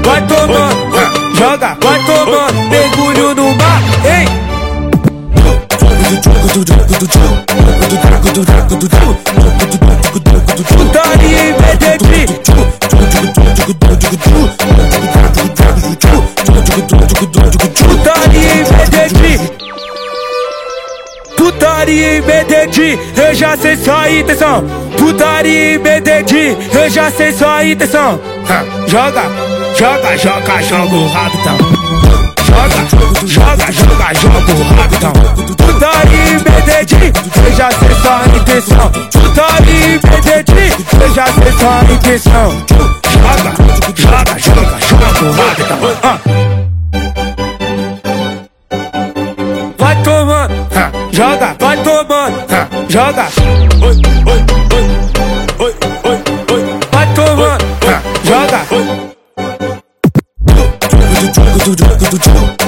vai tomando, joga, vai tomando, mergulho no mar, hein? Putaria em Medellín, putaria em Medellín, putaria em Medellín, eu já sei sua intenção. Putaria em Medellín, eu já sei sua intenção. Joga, joga, joga, joga o rabitão. Joga, joga, joga, joga o rabitão. Putaria em Medellín, eu já sei sua intenção. Putaria em Medellín, eu já sei sua intenção. Joga, joga, joga, joga o rabitão. Vai tomando, joga, vai tomando, joga. Vai tomando, joga.